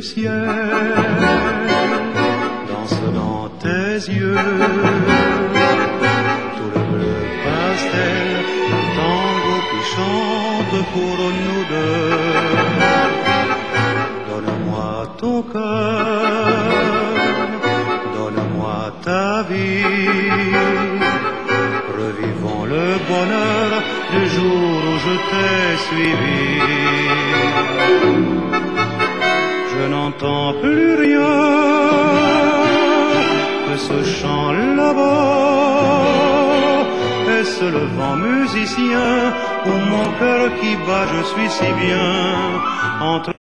ciel danse dans tes yeux, tout le bleu pastel, le tango qui chante pour nous deux. Donne-moi ton cœur, donne-moi ta vie, revivons le bonheur du jour où je t'ai suivi. Je n'entends plus rien que ce chant là-bas. Est-ce le vent musicien ou mon cœur qui bat? Je suis si bien entre